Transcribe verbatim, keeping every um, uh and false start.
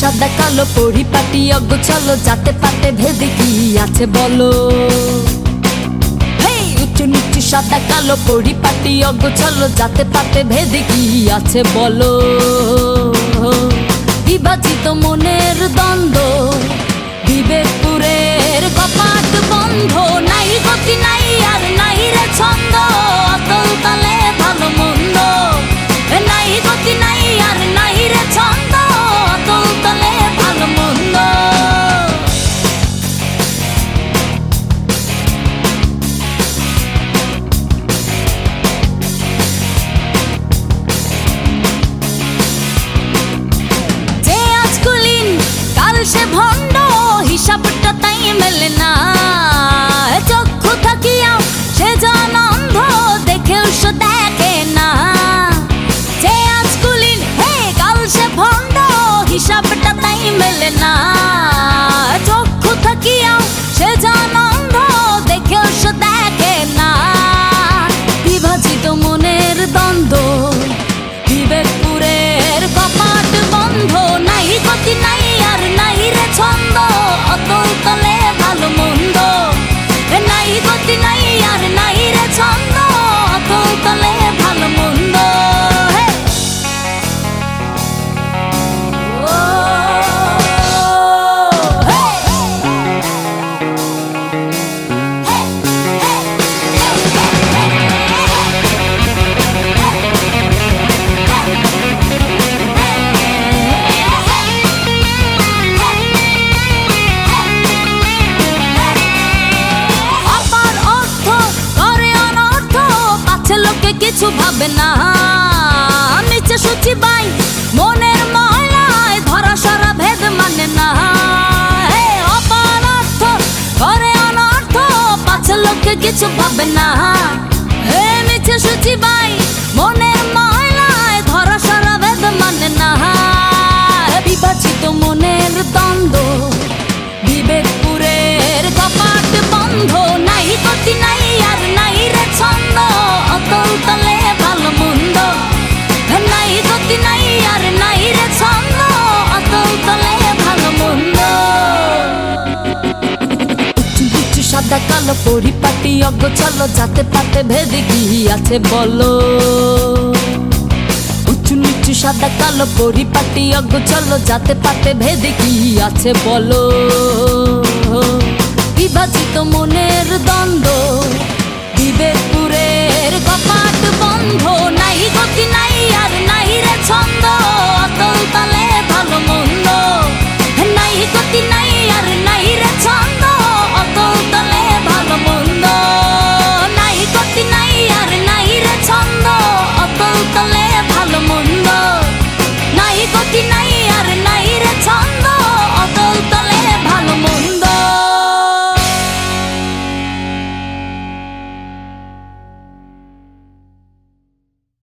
সাদা কালো পরিপাটি অগোছালো যাতে পাতে ভেদে কি আছে বলো। হেই উঁচু নিচু সাদা কালো পরিপাটি অগোছালো যাতে পাতে ভেদে কি আছে বলো। বিভাজিত মনের দ্বন্দ্ব বিবেকপুরের কপাট বন্ধ, নাই গতি নাই আর নাই রে ছন্দ, অতল তলে ভালো মন্দ। নাই গতি নাই আর নাই রে ছন্দ, অতল তলে ভালো মন্দ। যে আজ কুলীন কাল সে ভণ্ড, হিসাবটা তাই মেলে না। চক্ষু থাকিয়াও সে জন অন্ধ, দেখেও সে দেখে না। যে আজ কুলীন হে কাল সে ভণ্ড, হিসাবটা তাই মেলে না। চক্ষু থাকিয়াও সে জন অন্ধ, দেখেও সে দেখে না। বিভাজিত মনের দ্বন্দ্ব বিবেকপুরের কপাট বন্ধ, নাই গতি নাই আর নাই রে ছন্দ, অতল তলে ভালো মন্দ। নাই গতি নাই আর নাই রে ছন্দ, অতল তলে ভালো মন্দ। কিছু ভাবে না নিচে সূচি বাই মনের ময়লায় ধরা সারা ভেদ মানে না। অপরার্থ করে অনর্থ পাছে লোকে কিছু ভাবে না। নিচে সূচি বাই মনের ময়লায় ধরা সারা ভেদ মানে না। বিভাজিত মনের দ্বন্দ্ব বিবেকপুরের কপাট বন্ধ, নাই গতি নাই আর নাই রে ছন্দ, অতল তলে ভালো মন্দ। নাই গতি নাই আর নাই রে ছন্দ, অতল তলে ভালো মন্দ। উঁচু নিচু সাদা কালো পরিপাটি অগোছালো যাতে পাতে ভেদে কি আছে বলো। উঁচু নিচু সাদা কালো পরিপাটি অগোছালো যাতে পাতে ভেদে কি আছে বলো। বিভাজিত মনের দ্বন্দ্ব